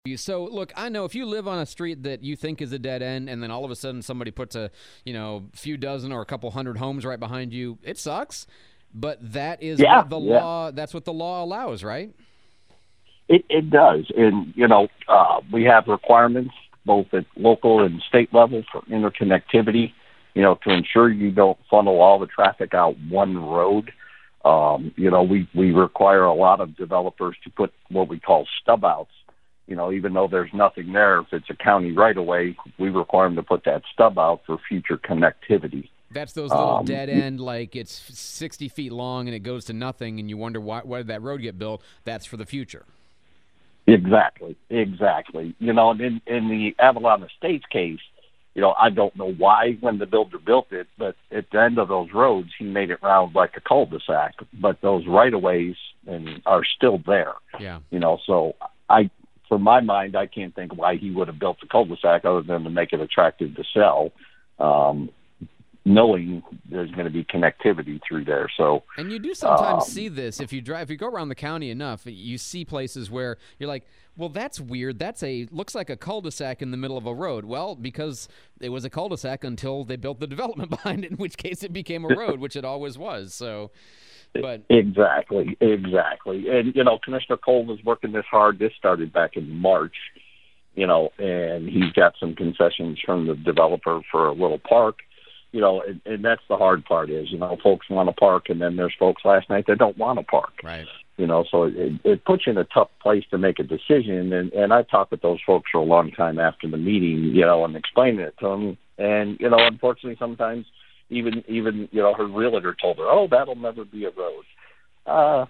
So, look, I know if you live on a street that you think is a dead end, and then all of a sudden somebody puts a few dozen or a couple hundred homes right behind you, it sucks. But that is Yeah, what the yeah, law. That's what the law allows, right? it does. And, we have requirements both at local and state level for interconnectivity, to ensure you don't funnel all the traffic out one road. We require a lot of developers to put what we call stub outs. Even though there's nothing there, if it's a county right of way, we require them to put that stub out for future connectivity. That's those little dead end, like it's 60 feet long and it goes to nothing, and you wonder why did that road get built? That's for the future. Exactly. And in the Avalon Estates case, I don't know why when the builder built it, but at the end of those roads, he made it round like a cul-de-sac. But those right-of-ways are still there. Yeah. So for my mind, I can't think why he would have built the cul-de-sac other than to make it attractive to sell, knowing there's going to be connectivity through there. So, and you do sometimes see this if you go around the county enough, you see places where you're like, well, that's weird. Looks like a cul-de-sac in the middle of a road. Well, because it was a cul-de-sac until they built the development behind it, in which case it became a road, which it always was. So, but exactly. And, Commissioner Cole was working this hard. This started back in March, and he's got some concessions from the developer for a little park. And that's the hard part is, folks want to park, and then there's folks last night that don't want to park. Right. So it puts you in a tough place to make a decision. And I talked with those folks for a long time after the meeting, and explaining it to them. And, unfortunately, sometimes even her realtor told her, oh, that'll never be a road.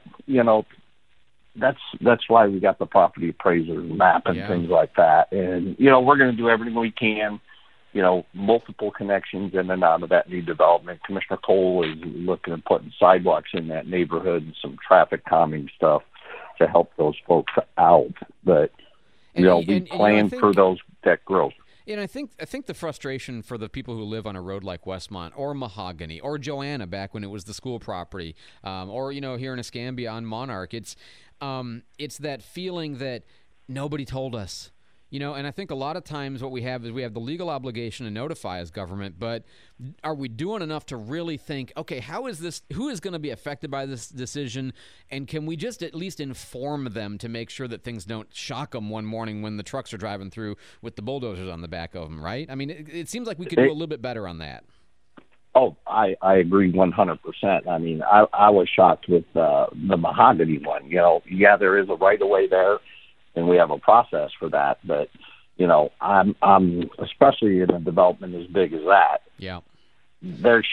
That's why we got the property appraiser map and things like that. And, we're going to do everything we can. Multiple connections in and out of that new development. Commissioner Cole is looking at putting sidewalks in that neighborhood and some traffic calming stuff to help those folks out. But, we plan for that growth. And I think the frustration for the people who live on a road like Westmont or Mahogany or Joanna back when it was the school property, or, here in Escambia on Monarch, it's that feeling that nobody told us. And I think a lot of times what we have is we have the legal obligation to notify as government, but are we doing enough to really think, okay, who is going to be affected by this decision, and can we just at least inform them to make sure that things don't shock them one morning when the trucks are driving through with the bulldozers on the back of them, right? I mean, it seems like we could do a little bit better on that. Oh, I agree 100%. I mean, I was shocked with the Mahogany one. There is a right-of-way there, and we have a process for that. But, I'm especially in a development as big as that. Yeah. There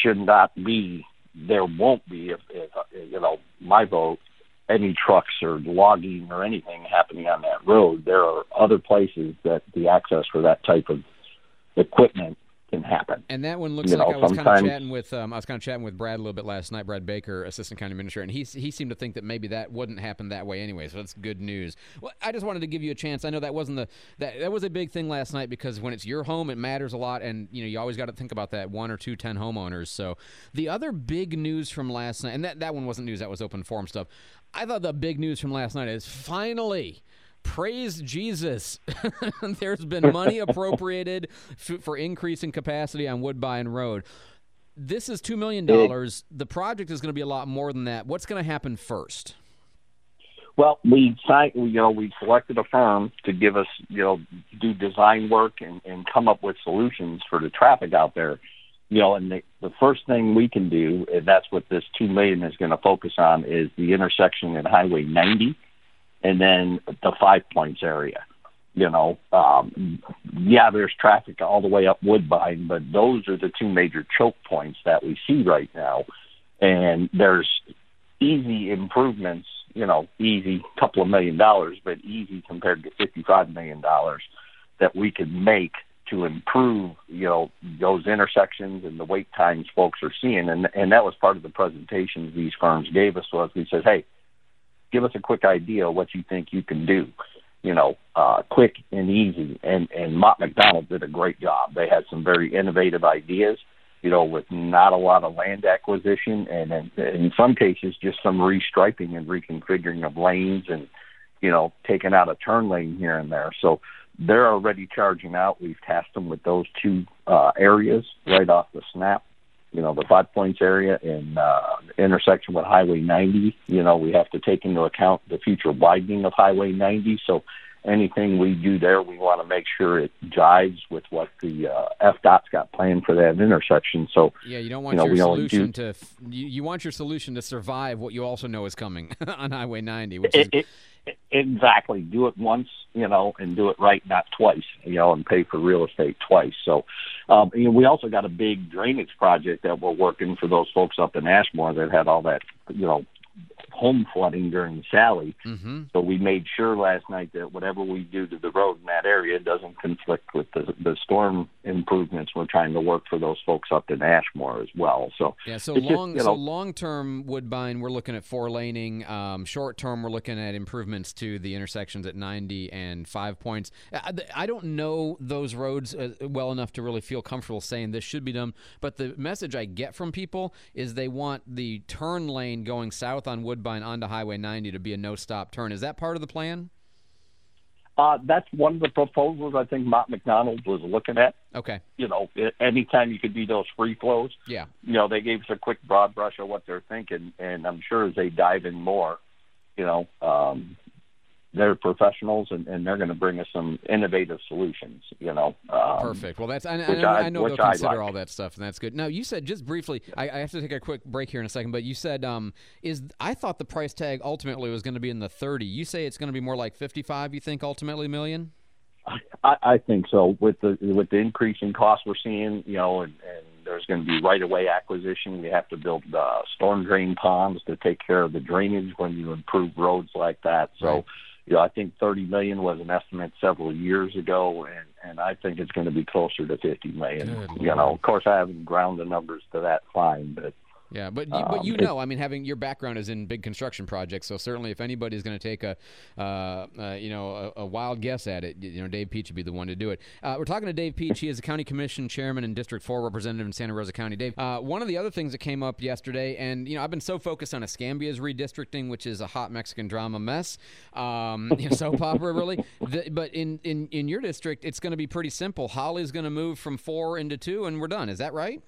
won't be, if my vote, any trucks or logging or anything happening on that road. There are other places that the access for that type of equipment can happen. And that one looks like I was kind of chatting with Brad a little bit last night, Brad Baker, Assistant County Administrator, and he seemed to think that maybe that wouldn't happen that way anyway, so that's good news. Well, I just wanted to give you a chance. I know that wasn't that was a big thing last night because when it's your home, it matters a lot, and you always got to think about that 1 or 2 10 homeowners. So the other big news from last night, and that one wasn't news, that was open forum stuff. I thought the big news from last night is finally, praise Jesus, there's been money appropriated for increasing capacity on Woodbine Road. This is $2 million. The project is going to be a lot more than that. What's going to happen first? Well, we selected a firm to give us, do design work and come up with solutions for the traffic out there. And the first thing we can do, and that's what this $2 million is going to focus on, is the intersection at Highway 90 and then the Five Points area. There's traffic all the way up Woodbine, but those are the 2 major choke points that we see right now. And there's easy improvements, easy, couple of $1 million, but easy compared to $55 million that we could make to improve, those intersections and the wait times folks are seeing. And that was part of the presentations these firms gave us. So as we said, hey, give us a quick idea of what you think you can do, quick and easy. And Mott McDonald did a great job. They had some very innovative ideas, with not a lot of land acquisition and in some cases just some restriping and reconfiguring of lanes and taking out a turn lane here and there. So they're already charging out. We've tasked them with those two areas right off the snap. The 5 Points area and the intersection with Highway 90. We have to take into account the future widening of Highway 90. So anything we do there, we want to make sure it jives with what the FDOT's got planned for that intersection. So yeah, you don't want your solution to you want your solution to survive what you also know is coming on Highway 90, which is exactly. Do it once, and do it right, not twice, and pay for real estate twice. So, we also got a big drainage project that we're working for those folks up in Ashmore that had all that, home flooding during Sally. Mm-hmm. So we made sure last night that whatever we do to the road in that area doesn't conflict with the storm improvements we're trying to work for those folks up in Ashmore as well. So yeah, so long-term Woodbine, we're looking at 4-laning. Short-term, we're looking at improvements to the intersections at 90 and 5 Points. I don't know those roads well enough to really feel comfortable saying this should be done, but the message I get from people is they want the turn lane going south on Woodbine onto Highway 90 to be a no-stop turn. Is that part of the plan? That's one of the proposals I think Mott McDonald was looking at. Okay. Anytime you could do those free flows. Yeah. They gave us a quick broad brush of what they're thinking, and I'm sure as they dive in more, they're professionals, and they're going to bring us some innovative solutions, Perfect. Well, I know they'll consider all that stuff, and that's good. Now, you said, just briefly, I have to take a quick break here in a second, but you said, I thought the price tag ultimately was going to be in the 30. You say it's going to be more like 55, you think, ultimately, million? I think so. With the increase in costs we're seeing, and there's going to be right-of-way acquisition. We have to build storm drain ponds to take care of the drainage when you improve roads like that. So, right. I think $30 million was an estimate several years ago, and I think it's going to be closer to $50 million. Of course, I haven't ground the numbers to that fine, but. Yeah, but having your background is in big construction projects, so certainly if anybody's going to take a wild guess at it, Dave Peach would be the one to do it. We're talking to Dave Peach. He is the County Commission Chairman and District 4 Representative in Santa Rosa County. Dave, one of the other things that came up yesterday, and I've been so focused on Escambia's redistricting, which is a hot Mexican drama mess, soap opera really. But in your district, it's going to be pretty simple. Holly's going to move from 4 into 2, and we're done. Is that right?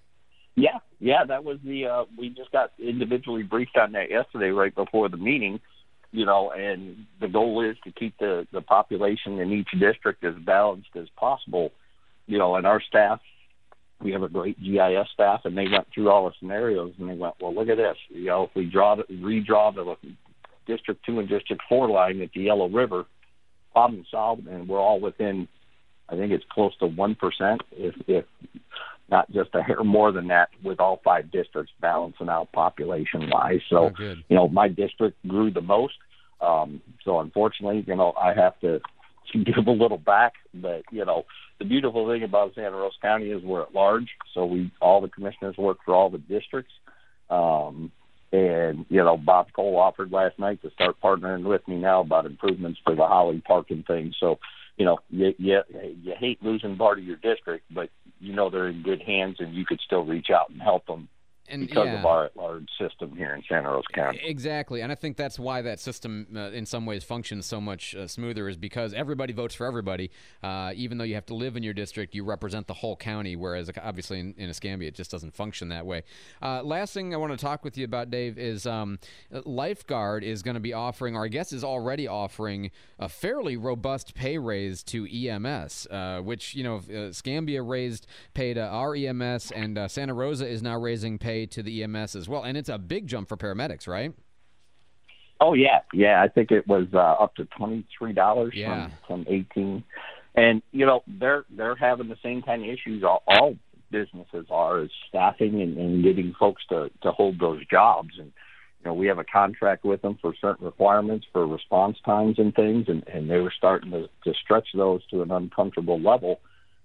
Yeah, that was we just got individually briefed on that yesterday right before the meeting, and the goal is to keep the population in each district as balanced as possible, and our staff, we have a great GIS staff, and they went through all the scenarios, and they went, well, look at this, if we redraw the District 2 and District 4 line at the Yellow River, problem solved, and we're all within, I think it's close to 1%, if not just a hair more than that, with all 5 districts balancing out population-wise. So, my district grew the most. So, unfortunately, I have to give a little back. But, the beautiful thing about Santa Rosa County is we're at large. So, all the commissioners work for all the districts. And, Bob Cole offered last night to start partnering with me now about improvements for the Holly parking thing. So, you hate losing part of your district, but they're in good hands, and you could still reach out and help them because of our at-large system here in Santa Rosa County. Exactly, and I think that's why that system in some ways functions so much smoother, is because everybody votes for everybody. Even though you have to live in your district, you represent the whole county, whereas obviously in Escambia it just doesn't function that way. Last thing I want to talk with you about, Dave, is Lifeguard is going to be offering, or I guess is already offering, a fairly robust pay raise to EMS, which, Escambia raised pay to our EMS, and Santa Rosa is now raising pay to the EMS as well, and it's a big jump for paramedics, right? Oh yeah. I think it was up to $23 from 18, and they're having the same kind of issues all businesses are, is staffing and getting folks to hold those jobs. And we have a contract with them for certain requirements for response times and things, and they were starting to stretch those to an uncomfortable level.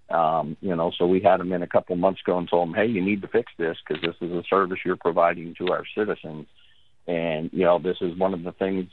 So we had them in a couple months ago and told them, hey, you need to fix this because this is a service you're providing to our citizens. And, this is one of the things,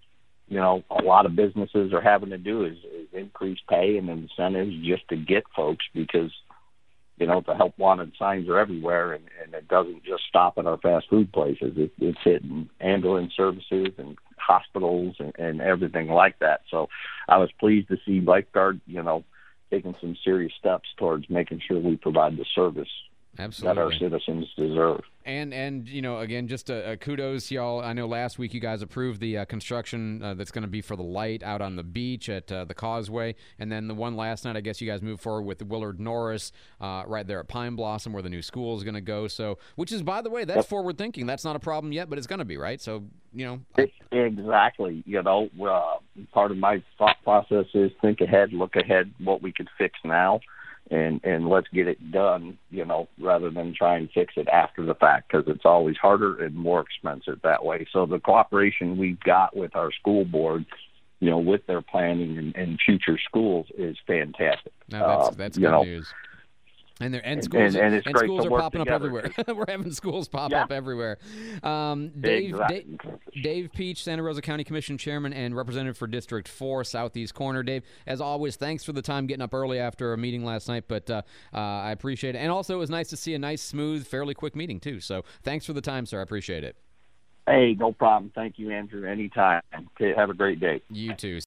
a lot of businesses are having to do is increase pay and incentives just to get folks, because, the help wanted signs are everywhere, and it doesn't just stop at our fast food places. It's hitting ambulance services and hospitals and everything like that. So I was pleased to see Lifeguard, taking some serious steps towards making sure we provide the service Absolutely. that our citizens deserve. And again, just a kudos to y'all. I know last week you guys approved the construction that's going to be for the light out on the beach at the Causeway. And then the one last night, I guess you guys moved forward with Willard Norris right there at Pine Blossom where the new school is going to go. So, which is, by the way, that's forward thinking. That's not a problem yet, but it's going to be, right? So, Exactly. Part of my thought process is think ahead, look ahead, what we could fix now. And let's get it done, rather than try and fix it after the fact, because it's always harder and more expensive that way. So the cooperation we've got with our school board, with their planning and future schools is fantastic. No, that's good news. And schools, and it's great schools to are work popping together. up everywhere. We're having schools pop up everywhere. Dave Peach, Santa Rosa County Commission Chairman and Representative for District 4, Southeast Corner. Dave, as always, thanks for the time getting up early after a meeting last night, but I appreciate it. And also, it was nice to see a nice, smooth, fairly quick meeting, too. So thanks for the time, sir. I appreciate it. Hey, no problem. Thank you, Andrew. Anytime. Okay, have a great day. You too.